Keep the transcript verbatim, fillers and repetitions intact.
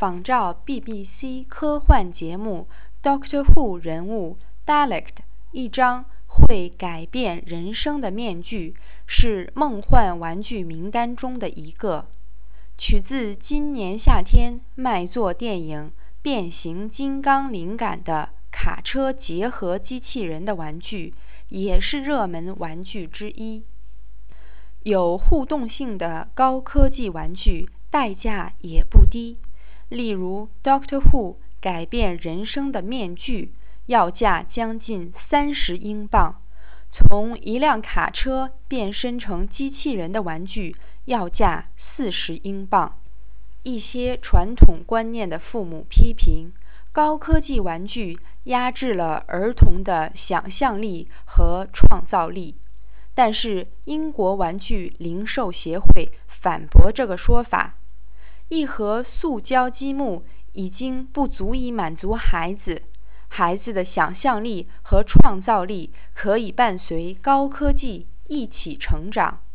仿照 B B C 科幻节目 Doctor Who 人物 Dalek 一张会改变人生的面具，是梦幻玩具名单中的一个。取自今年夏天卖座电影《变形金刚》灵感的卡车结合机器人的玩具，也是热门玩具之一。有互动性的高科技玩具代价也不低，例如 Doctor Who 改变人生的面具要价将近三十英镑，从一辆卡车变身成机器人的玩具要价四十英镑。一些传统观念的父母批评，高科技玩具压制了儿童的想象力和创造力。但是英国玩具零售协会反驳这个说法，一盒塑胶积木已经不足以满足孩子，孩子的想象力和创造力可以伴随高科技一起成长。